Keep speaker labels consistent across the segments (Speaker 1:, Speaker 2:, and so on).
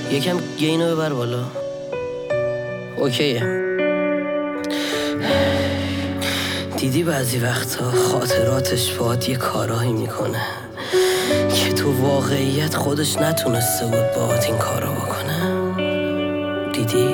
Speaker 1: یکم گینو ببر بالا. اوکیه. دیدی بعضی وقتا خاطراتش باهات یه کارایی میکنه که تو واقعیت خودش نتونسته بود باهات این کارا بکنه. دیدی؟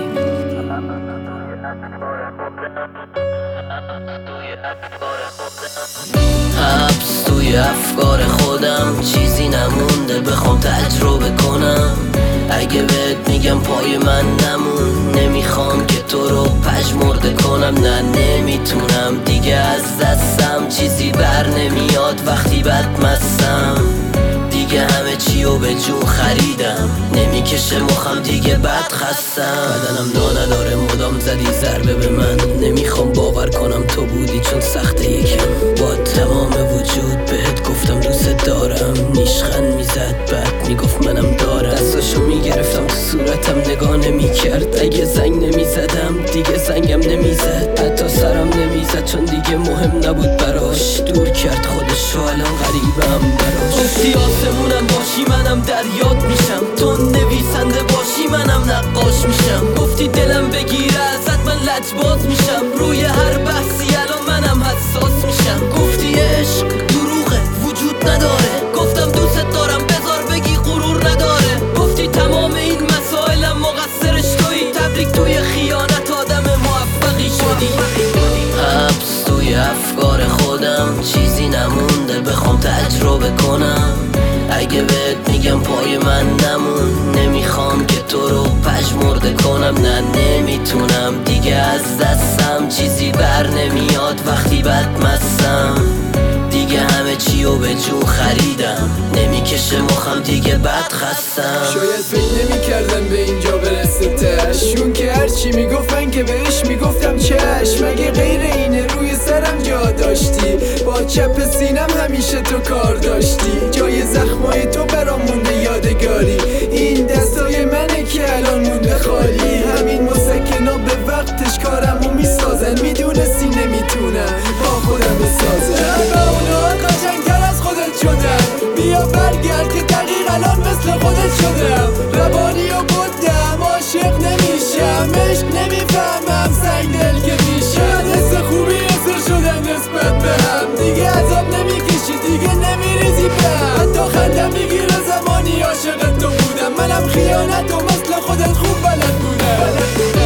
Speaker 1: حبس توی افکار خودم، چیزی نمونده بخوام تجربه کنم. اگه بهت میگم پای من نمون، نمیخوام که تو رو پژمرده کنم. نه نمیتونم دیگه، از دستم چیزی بر نمیاد وقتی بدمستم. دیگه همه چیو به جون خریدم، نمیکشه مخم دیگه بد خستم. بدنم نا نداره، مدام زدی ضربه به من. نمیخوام باور کنم تو بودی چون سخته یکم. با تمام وجود بهت گفتم دوست دارم. نیشخند میزد بعد میگفت منم دارم. دستاشو میگرفتم تو صورتم نگاه نمیکرد. اگه زنگ نمیزدم دیگه زنگم نمیزد. حتی سرم نمیزد چون دیگه مهم نبود براش. دور کرد خودشو الان غریبم براش. گفتی آسمونم باشی منم دریات میشم. تو نویسنده باشی منم نقاش میشم. گفتی دلم بگیره ازت من لجباز میشم. روی هر بحثی الان منم حساس میشم. گفتی عشق دروغه وجود نداره. گفتم دوست دارم بذار بگی غرور نداره. گفتی تمام این مسائلم مقصرش تویی. تبریک توی خیانت آدم موفقی شدی. حبس توی افکار خودم، چیزی نمونده بخوام تجربه کنم. اگه بهت میگم پای من نمون، نمیخوام که تو رو پژمرده کنم. نه نمیتونم دیگه، از دستم چیزی بر نمیاد وقتی بدمستم. دیگه همه چیو به جون خریدم، نمیکشه مخم دیگه بد خستم.
Speaker 2: شاید فکر نمیکردم به اینجا برسه تش. اون که هرچی میگفتن که بهش میگفتم چشم. مگه غیر اینه روی سرم جا داشتی؟ با چپ سینم همیشه تو کار داشتی. جای زخمای تو برام مونده یادگاری. این دستای منه که الان مونده خالی. همین مسکنا به وقتش کارمو میسازن. میدونستی نمیتونم با خودم بسازم. اونا قشنگتر از خودت شدم. بیا برگرد که دقیق الان مثل خودت شدم. روانی و بودم عاشق نمیشم. عشق نمیفهمم سنگ دل که میشم. حس خوبی اثر شدن نسبت به هم. دیگه عذاب نمیکشی دیگه نمیریزی به هم. حتی خندم میگیره زمانی عاشق تو بودم. منم خیانت و مثل خودت خوب بلد بودم.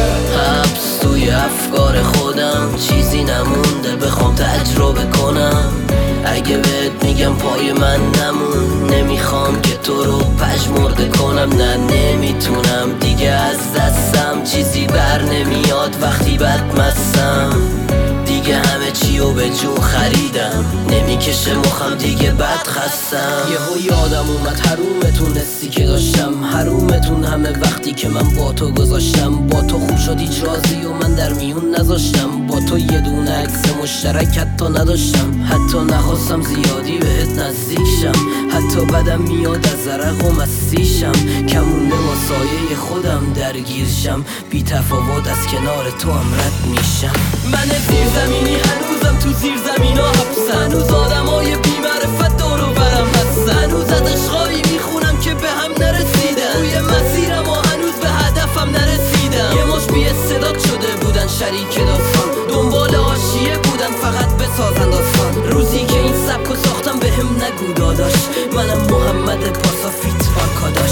Speaker 1: حبس توی افکار خودم، چیزی نمونده بخوام تجربه کنم. اگه بهت میگم پای من نمون، نمیخوام که تو رو پژمرده کنم. نه نمیتونم دیگه، از دستم چیزی بر نمیاد وقتی بدمستم. دیگه همه چیو به جون خریدم، نمیکشه مخم دیگه بد خستم. یهو یادم اومد حرومتون حسی که داشتم. حرومتون همه وقتی که من با تو گذاشتم. با تو خوب شد هیچ رازی و من در میون نذاشتم. با تو یه دونه عکس مشترک حتی نداشتم. حتی نخواستم زیادی بهت نزدیک شم. حتی بدم میاد از عرق و مستیشم. کمونه با سایه خودم درگیرشم. بی تفاوت از کنار تو هم رد میشم. من زیر زمینی هنوزم تو زیر زمین ها حبسن. هنوز آدمای بی معرفت دور و برم هستن. هنوز از عشقایی میخونم که به هم نرسیدن. توی مسیرم و هنوز به هدفم نرسیدم. یه مش بی استعداد شده بودن شریک داستان. دنبال حاشیه بودن فقط بسازن داستان. روزی که این سبکو ساختم به هم نگو داداش. منم محمد پاسافیت آرکاداش.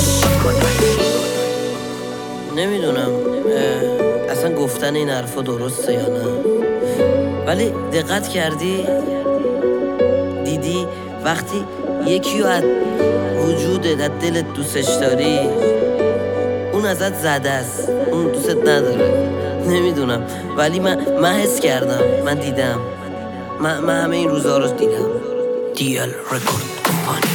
Speaker 1: نمیدونم اصلا گفتن این حرفا درسته یا نه، ولی دقت کردی؟ دیدی وقتی یکی رو از وجودت از دلت دوستش داری، اون ازت زده است، اون دوستت نداره. نمیدونم ولی من حس کردم، من دیدم، من همه این روزا رو دیدم. دیال رکورد کمپانی.